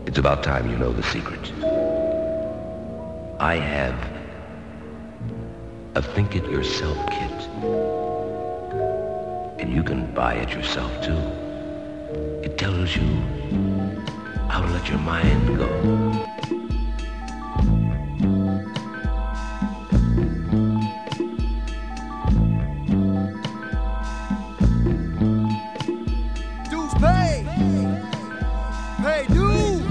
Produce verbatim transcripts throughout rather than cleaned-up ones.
It's about time you know the secret. I have a Think It Yourself kit. And you can buy it yourself too. It tells you how to let your mind go. Dues pay! Pay dues!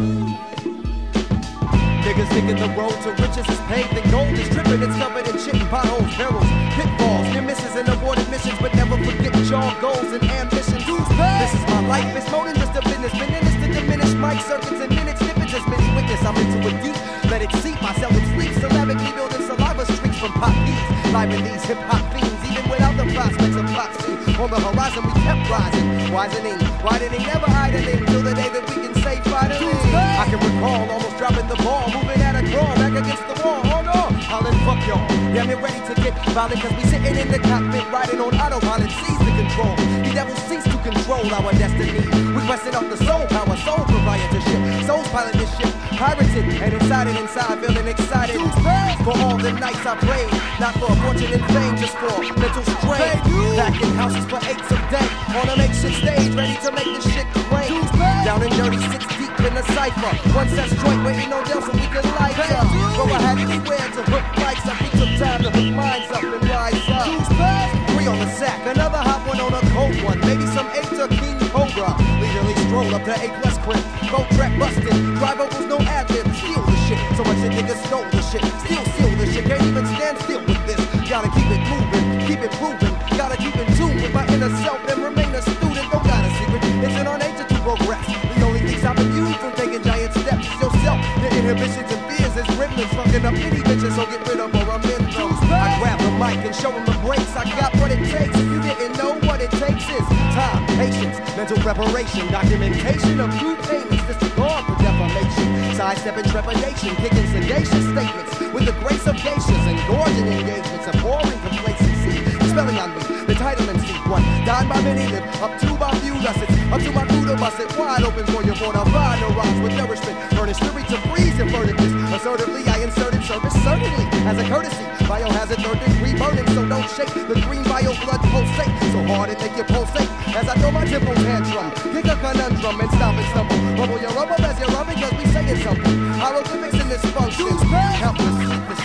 Niggas thinking the road to riches is paved in gold is dripping, it's covered in shit and potholes, perils, pitfalls, near misses and aborted missions, but never forget your goals and ambitions. This is my life, it's more than just a business, been in this to diminish mic circuits and minutes, snippets as many witness. I'm into it deep, let it seep, myself in sleep, syllabically building saliva streaks from pop beats, live in these hip hop themes, even without the prospects of pop scene. On the horizon we kept rising, wisening, widening, never idling, till the day that we can say finally. I can recall almost dropping the ball, moving at a crawl, back against the wall, hold on, hollin' fuck y'all. Yeah, I'm ready to get violent, cause we sitting in the cockpit, riding on autopilot, seize the control. The devil cease to control our destiny. We questing off the soul power, soul proprietorship, souls pilot this ship, pirated, and inside and inside, feeling excited. For all the nights I prayed, not for fortune and fame, just for mental strain. Packing houses for eights of day, on a makeshift stage, ready to make this shit rain. Down in dirty, six deep in the cipher, one set joint waiting on them so we can light up. Go ahead anywhere to hook mics up, we took time to hook minds up and rise up. Three on the sack, another hot one on a cold one, maybe some eight to King Cobra. Leisurely stroll up to A plus crib, go track busted, dry vocals, no ad-lib, steal the shit. So much that niggas stole the shit, still seal the shit, can't even stand still with this. Gotta keep it moving, keep it proving, gotta keep in tune with my inner self and remain a student. Don't got a secret, it's in our nature to progress. The only thing stopping you from taking giant steps is yourself. Your inhibitions and fears is remnants, fucking up any bitches, so get rid of or I'm in them. I grab the mic and show them the breaks, I got what it takes. If you didn't know what it takes is time, patience, mental preparation, documentation of true payments, disregard for defamation, sidestepping trepidation, kicking sagacious statements with the grace of geishas and gorging engagements, abhorring complacency, spelling on me, the title in seat one, dying by many live, up to my view gussets, up to my Buddha busset, wide open for your born, find no rhymes with nourishment, furnish fury to freeze and furtiveness, assertively I inserted service, certainly, as a courtesy, biohazard third degree burning, so don't shake, the green bio blood pulsate, so hard it make you pulsate, as I throw my tempo tantrum, kick a conundrum and stop and stumble, rumble your rubble as you're rubbing, cause we saying something, hieroglyphics in this function, countless sleepless